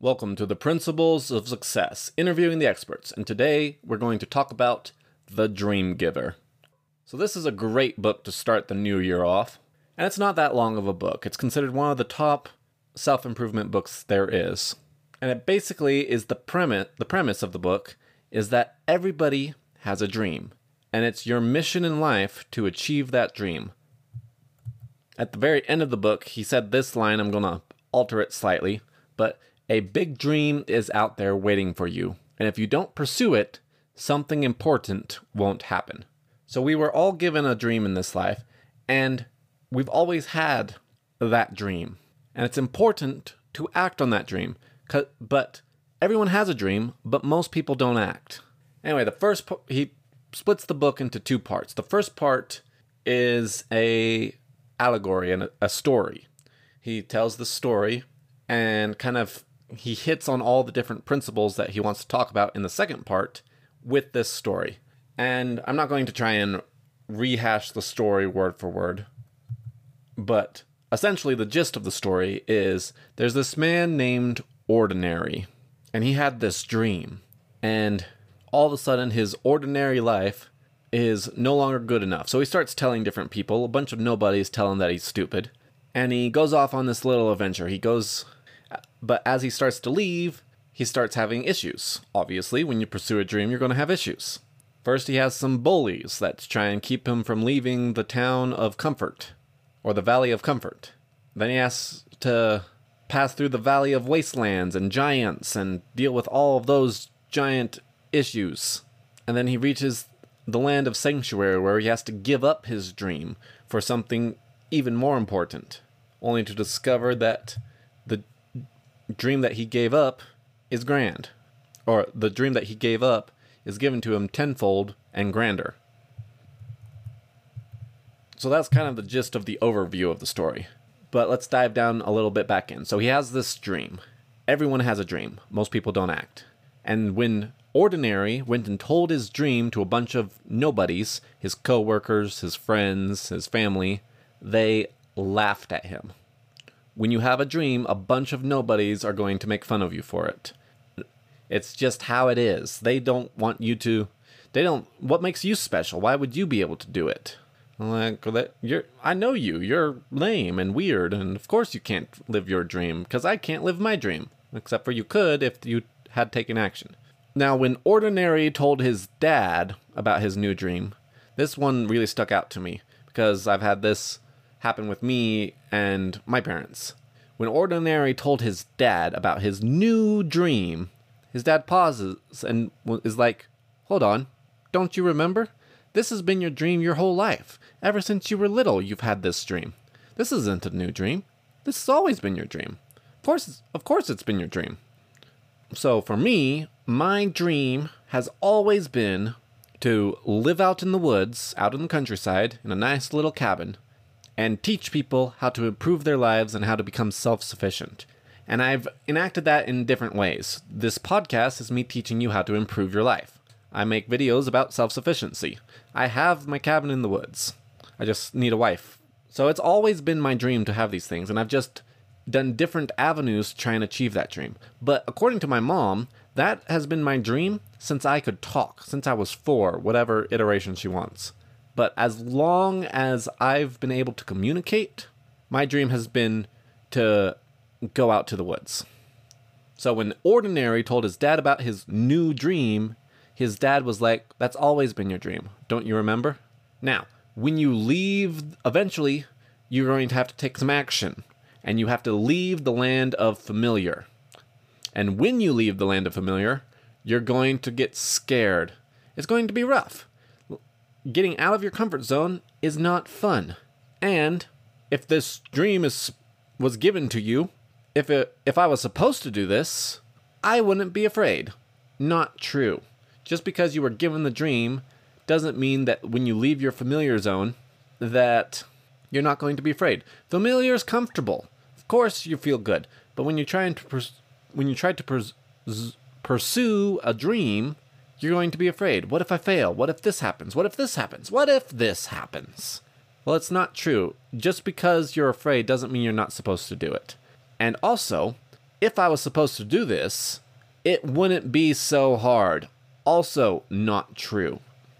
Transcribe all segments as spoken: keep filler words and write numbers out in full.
Welcome to the Principles of Success, interviewing the experts, and today we're going to talk about The Dream Giver. So this is a great book to start the new year off, and it's not that long of a book. It's considered one of the top self-improvement books there is. And it basically is the premise, the premise of the book is that everybody has a dream, and it's your mission in life to achieve that dream. At the very end of the book, he said this line, I'm going to alter it slightly, but a big dream is out there waiting for you, and if you don't pursue it, something important won't happen. So we were all given a dream in this life, and we've always had that dream. And it's important to act on that dream, but everyone has a dream, but most people don't act. Anyway, the first po- he splits the book into two parts. The first part is a allegory and a, a story. He tells the story and kind of he hits on all the different principles that he wants to talk about in the second part with this story. And I'm not going to try and rehash the story word for word, but essentially the gist of the story is there's this man named Ordinary, and he had this dream, and all of a sudden his ordinary life is no longer good enough. So he starts telling different people, a bunch of nobodies tell him that he's stupid, and he goes off on this little adventure. He goes... But as he starts to leave, he starts having issues. Obviously, when you pursue a dream, you're going to have issues. First, he has some bullies that try and keep him from leaving the town of comfort, or the valley of comfort. Then he has to pass through the valley of wastelands and giants and deal with all of those giant issues. And then he reaches the land of sanctuary, where he has to give up his dream for something even more important, only to discover that the dream that he gave up is grand, or the dream that he gave up is given to him tenfold and grander. So that's kind of the gist of the overview of the story. But let's dive down a little bit back in. So he has this dream. Everyone has a dream. Most people don't act. And when Ordinary went and told his dream to a bunch of nobodies, his co-workers, his friends, his family, they laughed at him. When you have a dream, a bunch of nobodies are going to make fun of you for it. It's just how it is. They don't want you to... They don't... What makes you special? Why would you be able to do it? Like, you're, I know you. You're lame and weird, and of course you can't live your dream, because I can't live my dream. Except for you could if you had taken action. Now, when Ordinary told his dad about his new dream, this one really stuck out to me, because I've had this happen with me and my parents. When Ordinary told his dad about his new dream, his dad pauses and is like, hold on, don't you remember? This has been your dream your whole life. Ever since you were little, you've had this dream. This isn't a new dream. This has always been your dream. Of course, of course it's been your dream. So for me, my dream has always been to live out in the woods, out in the countryside, in a nice little cabin, and teach people how to improve their lives and how to become self-sufficient. And I've enacted that in different ways. This podcast is me teaching you how to improve your life. I make videos about self-sufficiency. I have my cabin in the woods. I just need a wife. So it's always been my dream to have these things, and I've just done different avenues to try and achieve that dream. But according to my mom, that has been my dream since I could talk, since I was four, whatever iteration she wants. But as long as I've been able to communicate, my dream has been to go out to the woods. So when Ordinary told his dad about his new dream, his dad was like, that's always been your dream. Don't you remember? Now, when you leave, eventually, you're going to have to take some action. And you have to leave the land of familiar. And when you leave the land of familiar, you're going to get scared. It's going to be rough. Getting out of your comfort zone is not fun. And if this dream is was given to you, if it, if I was supposed to do this, I wouldn't be afraid. Not true. Just because you were given the dream doesn't mean that when you leave your familiar zone that you're not going to be afraid. Familiar is comfortable. Of course you feel good. But when you're trying to pers- when you try to pers- pursue a dream, you're going to be afraid. What if I fail? What if this happens? What if this happens? What if this happens? Well, it's not true. Just because you're afraid doesn't mean you're not supposed to do it. And also, if I was supposed to do this, it wouldn't be so hard. Also not true.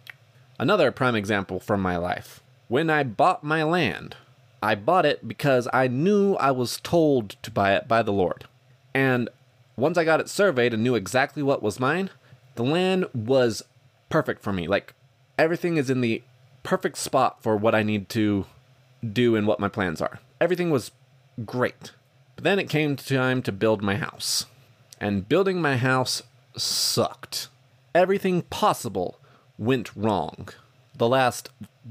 Another prime example from my life. When I bought my land, I bought it because I knew I was told to buy it by the Lord. And once I got it surveyed and knew exactly what was mine, the land was perfect for me. Like, everything is in the perfect spot for what I need to do and what my plans are. Everything was great. But then it came time to build my house. And building my house sucked. Everything possible went wrong. The last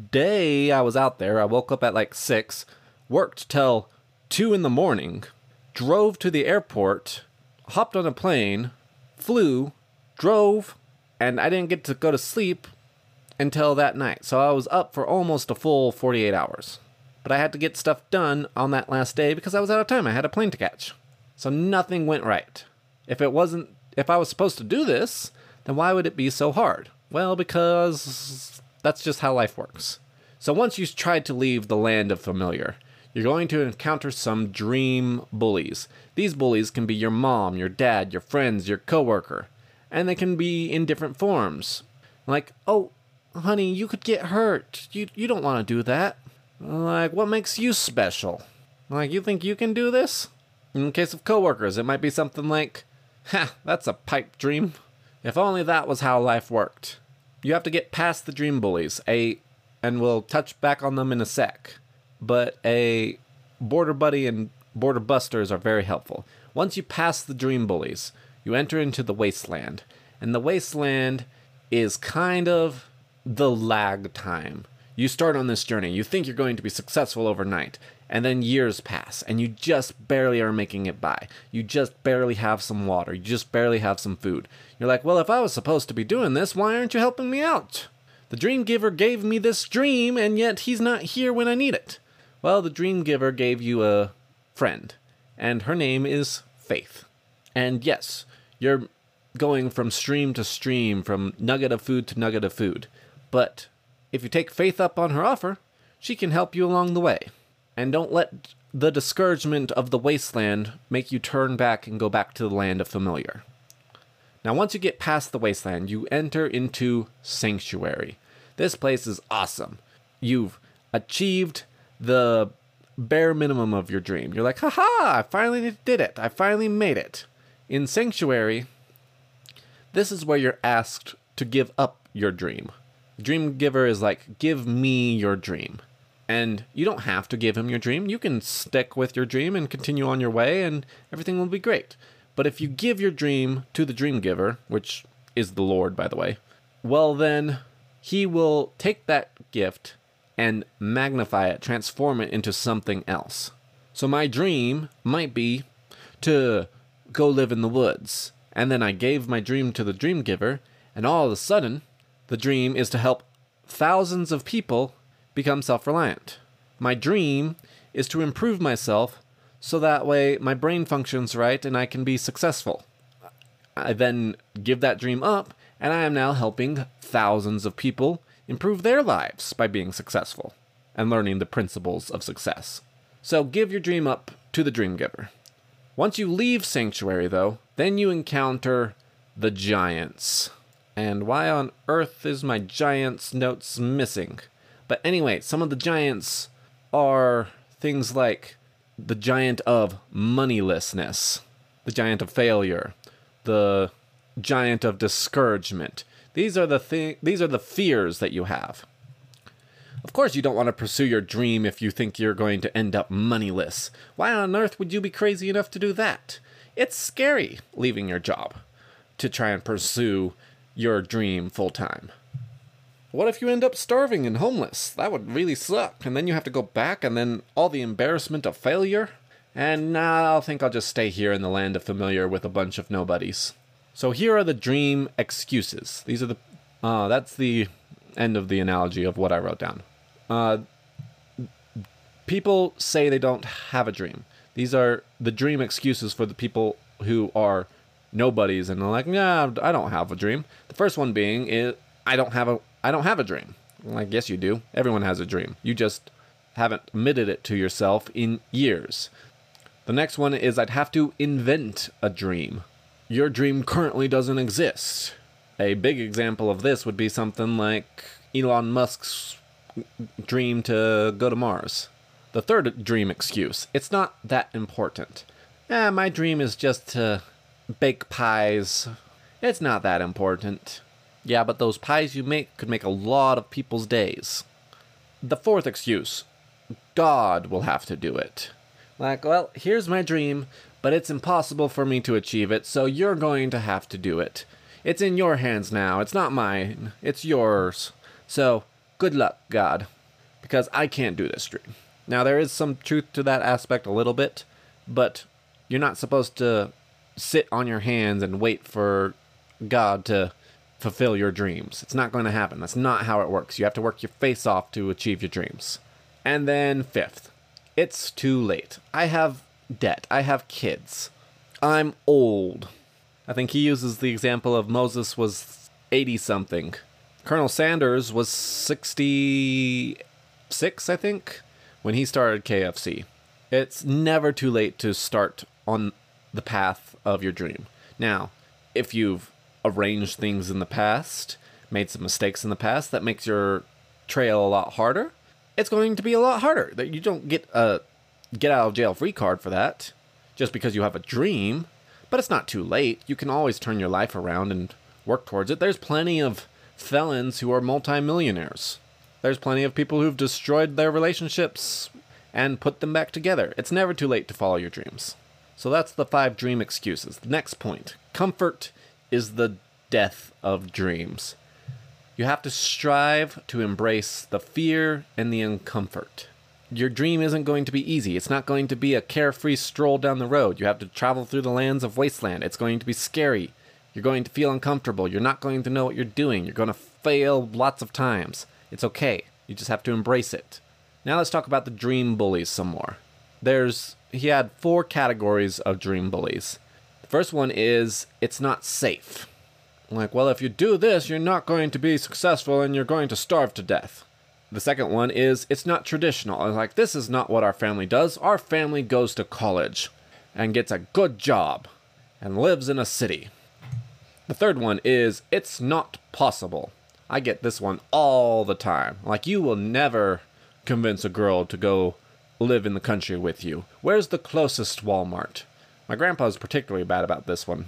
day I was out there, I woke up at like six, worked till two in the morning, drove to the airport, hopped on a plane, flew, drove, and I didn't get to go to sleep until that night. So I was up for almost a full forty-eight hours. But I had to get stuff done on that last day because I was out of time. I had a plane to catch. So nothing went right. If it wasn't, if I was supposed to do this, then why would it be so hard? Well, because that's just how life works. So once you try to leave the land of familiar, you're going to encounter some dream bullies. These bullies can be your mom, your dad, your friends, your coworker, and they can be in different forms. Like, oh, honey, you could get hurt. You you don't want to do that. Like, what makes you special? Like, you think you can do this? In the case of coworkers, it might be something like, ha, that's a pipe dream. If only that was how life worked. You have to get past the dream bullies, a, and we'll touch back on them in a sec. But a border buddy and border busters are very helpful. Once you pass the dream bullies, you enter into the wasteland. And the wasteland is kind of the lag time. You start on this journey, you think you're going to be successful overnight, and then years pass, and you just barely are making it by. You just barely have some water, you just barely have some food. You're like, well, if I was supposed to be doing this, why aren't you helping me out? The dream giver gave me this dream, and yet he's not here when I need it. Well, the dream giver gave you a friend, and her name is Faith. And yes, you're going from stream to stream, from nugget of food to nugget of food. But if you take Faith up on her offer, she can help you along the way. And don't let the discouragement of the wasteland make you turn back and go back to the land of familiar. Now, once you get past the wasteland, you enter into Sanctuary. This place is awesome. You've achieved the bare minimum of your dream. You're like, haha, I finally did it. I finally made it. In Sanctuary, this is where you're asked to give up your dream. The dream giver is like, give me your dream. And you don't have to give him your dream. You can stick with your dream and continue on your way, and everything will be great. But if you give your dream to the dream giver, which is the Lord, by the way, well then, he will take that gift and magnify it, transform it into something else. So my dream might be to go live in the woods. And then I gave my dream to the dream giver, and all of a sudden, the dream is to help thousands of people become self-reliant. My dream is to improve myself so that way my brain functions right and I can be successful. I then give that dream up, and I am now helping thousands of people improve their lives by being successful and learning the principles of success. So give your dream up to the dream giver. Once you leave Sanctuary, though, then you encounter the giants. And why on earth is my giants notes missing? But anyway, some of the giants are things like the giant of moneylessness, the giant of failure, the giant of discouragement. These are the thi- these are the fears that you have. Of course, you don't want to pursue your dream if you think you're going to end up moneyless. Why on earth would you be crazy enough to do that? It's scary leaving your job to try and pursue your dream full time. What if you end up starving and homeless? That would really suck. And then you have to go back, and then all the embarrassment of failure? And nah, I think I'll just stay here in the land of familiar with a bunch of nobodies. So here are the dream excuses. These are the, uh, that's the end of the analogy of what I wrote down. Uh, people say they don't have a dream. These are the dream excuses for the people who are nobodies and they're like, nah, I don't have a dream. The first one being is, I don't have a, I don't have a dream. Like, yes, you do. Everyone has a dream. You just haven't admitted it to yourself in years. The next one is I'd have to invent a dream. Your dream currently doesn't exist. A big example of this would be something like Elon Musk's dream to go to Mars. The third dream excuse, it's not that important. Eh, my dream is just to bake pies. It's not that important. Yeah, but those pies you make could make a lot of people's days. The fourth excuse, God will have to do it. Like, well, here's my dream, but it's impossible for me to achieve it, so you're going to have to do it. It's in your hands now. It's not mine. It's yours. So, good luck, God, because I can't do this dream. Now, there is some truth to that aspect a little bit, but you're not supposed to sit on your hands and wait for God to fulfill your dreams. It's not going to happen. That's not how it works. You have to work your face off to achieve your dreams. And then fifth, it's too late. I have debt. I have kids. I'm old. I think he uses the example of Moses was eighty-something. Colonel Sanders was sixty-six, I think, when he started K F C. It's never too late to start on the path of your dream. Now, if you've arranged things in the past, made some mistakes in the past, that makes your trail a lot harder. It's going to be a lot harder. That you don't get a get out of jail free card for that just because you have a dream, but it's not too late. You can always turn your life around and work towards it. There's plenty of felons who are multimillionaires. There's plenty of people who've destroyed their relationships and put them back together. It's never too late to follow your dreams. So that's the five dream excuses. The next point, comfort is the death of dreams. You have to strive to embrace the fear and the uncomfort. Your dream isn't going to be easy. It's not going to be a carefree stroll down the road. You have to travel through the lands of wasteland. It's going to be scary. You're going to feel uncomfortable. You're not going to know what you're doing. You're going to fail lots of times. It's okay. You just have to embrace it. Now let's talk about the dream bullies some more. There's, he had four categories of dream bullies. The first one is, it's not safe. Like, well, if you do this, you're not going to be successful and you're going to starve to death. The second one is, it's not traditional. It's like, this is not what our family does. Our family goes to college and gets a good job and lives in a city. The third one is, it's not possible. I get this one all the time. Like, you will never convince a girl to go live in the country with you. Where's the closest Walmart? My grandpa's particularly bad about this one.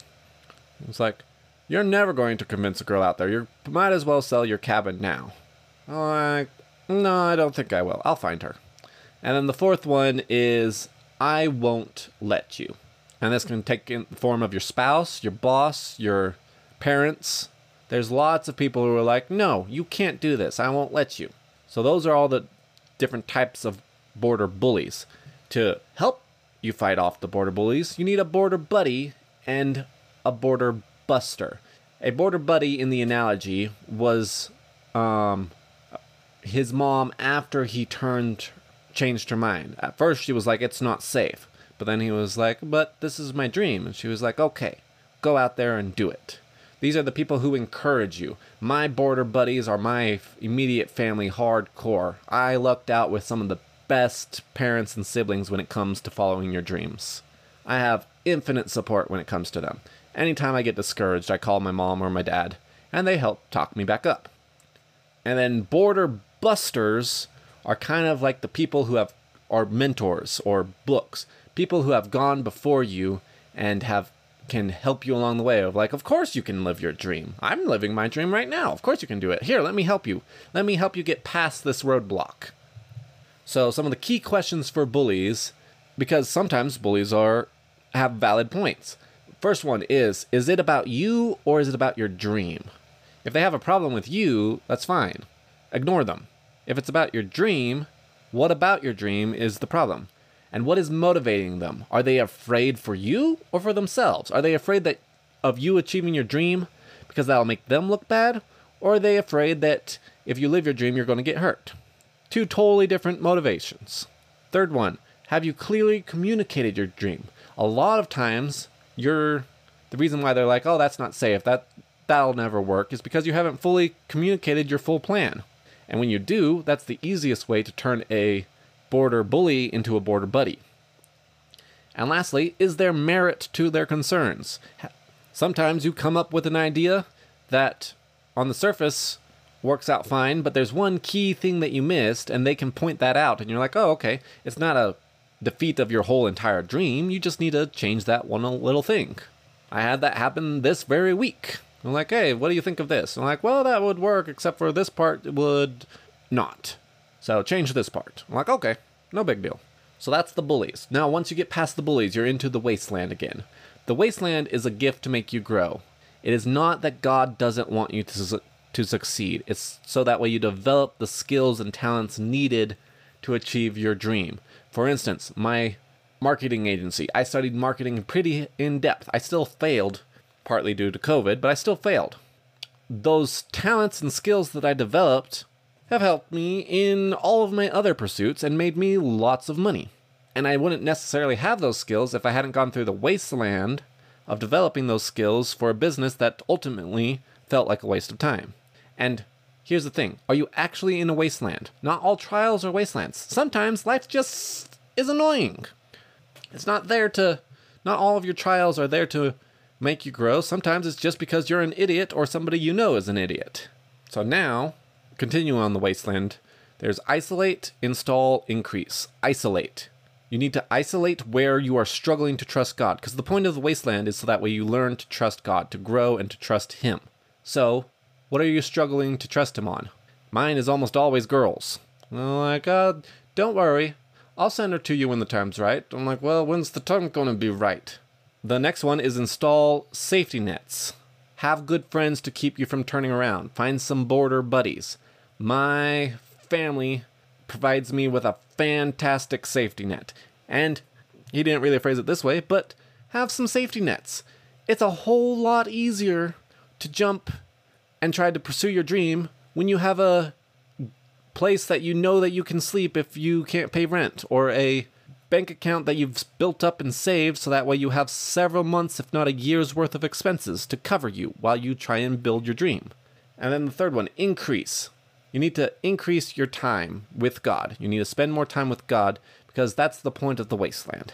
It's like, you're never going to convince a girl out there. You might as well sell your cabin now. Like, no, I don't think I will. I'll find her. And then the fourth one is, I won't let you. And this can take in the form of your spouse, your boss, your parents. There's lots of people who are like, no, you can't do this. I won't let you. So those are all the different types of border bullies. To help you fight off the border bullies, you need a border buddy and a border buster. A border buddy, in the analogy, was um, his mom after he turned, changed her mind. At first she was like, it's not safe. But then he was like, but this is my dream. And she was like, okay, go out there and do it. These are the people who encourage you. My border buddies are my immediate family hardcore. I lucked out with some of the best parents and siblings when it comes to following your dreams. I have infinite support when it comes to them. Anytime I get discouraged, I call my mom or my dad, and they help talk me back up. And then border busters are kind of like the people who have are mentors or books. People who have gone before you and have can help you along the way of like, of course you can live your dream. I'm living my dream right now. Of course you can do it. Here, let me help you. Let me help you get past this roadblock. So some of the key questions for bullies, because sometimes bullies are have valid points. First one is, is it about you or is it about your dream? If they have a problem with you, that's fine. Ignore them. If it's about your dream, what about your dream is the problem? And what is motivating them? Are they afraid for you or for themselves? Are they afraid that of you achieving your dream because that'll make them look bad? Or are they afraid that if you live your dream, you're going to get hurt? Two totally different motivations. Third one, have you clearly communicated your dream? A lot of times, you're the reason why they're like, oh, that's not safe, that, that'll never work, is because you haven't fully communicated your full plan. And when you do, that's the easiest way to turn a border bully into a border buddy. And lastly, is there merit to their concerns? Sometimes you come up with an idea that on the surface works out fine, but there's one key thing that you missed, and they can point that out, and you're like, oh, okay, it's not a defeat of your whole entire dream, you just need to change that one little thing. I had that happen this very week. I'm like, hey, what do you think of this? I'm like, well, that would work, except for this part would not. So change this part. I'm like, okay, no big deal. So that's the bullies. Now, once you get past the bullies, you're into the wasteland again. The wasteland is a gift to make you grow. It is not that God doesn't want you to, su- to succeed. It's so that way you develop the skills and talents needed to achieve your dream. For instance, my marketing agency, I studied marketing pretty in depth. I still failed, partly due to COVID, but I still failed. Those talents and skills that I developed have helped me in all of my other pursuits and made me lots of money. And I wouldn't necessarily have those skills if I hadn't gone through the wasteland of developing those skills for a business that ultimately felt like a waste of time. And here's the thing. Are you actually in a wasteland? Not all trials are wastelands. Sometimes life just is annoying. It's not there to... Not all of your trials are there to make you grow. Sometimes it's just because you're an idiot or somebody you know is an idiot. So now, continue on the wasteland. There's isolate, install, increase. Isolate. You need to isolate where you are struggling to trust God, because the point of the wasteland is so that way you learn to trust God, to grow and to trust Him. So, what are you struggling to trust Him on? Mine is almost always girls. I'm like, uh, don't worry. I'll send her to you when the time's right. I'm like, well, when's the time going to be right? The next one is install safety nets. Have good friends to keep you from turning around. Find some border buddies. My family provides me with a fantastic safety net. And he didn't really phrase it this way, but have some safety nets. It's a whole lot easier to jump and try to pursue your dream when you have a place that you know that you can sleep if you can't pay rent, or a bank account that you've built up and saved so that way you have several months, if not a year's worth of expenses to cover you while you try and build your dream. And then the third one, increase. You need to increase your time with God. You need to spend more time with God because that's the point of the wasteland.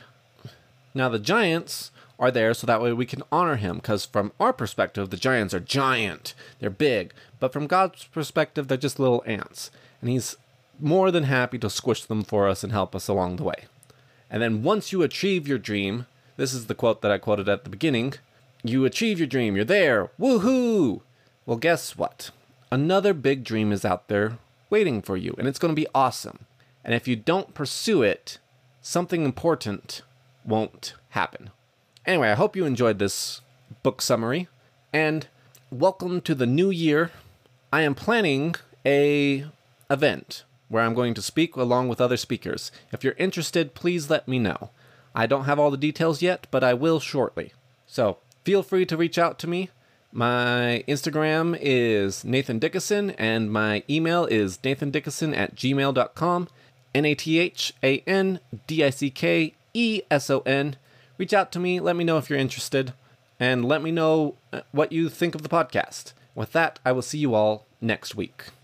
Now the giants are there so that way we can honor Him, because from our perspective, the giants are giant. They're big. But from God's perspective, they're just little ants. And He's more than happy to squish them for us and help us along the way. And then once you achieve your dream, this is the quote that I quoted at the beginning, you achieve your dream, you're there, woohoo! Well, guess what? Another big dream is out there waiting for you, and it's going to be awesome. And if you don't pursue it, something important won't happen. Anyway, I hope you enjoyed this book summary, and welcome to the new year. I am planning a event where I'm going to speak along with other speakers. If you're interested, please let me know. I don't have all the details yet, but I will shortly. So feel free to reach out to me. My Instagram is Nathan Dickison, and my email is nathandickison at gmail dot com. N A T H A N D I C K E S O N. Reach out to me, let me know if you're interested, and let me know what you think of the podcast. With that, I will see you all next week.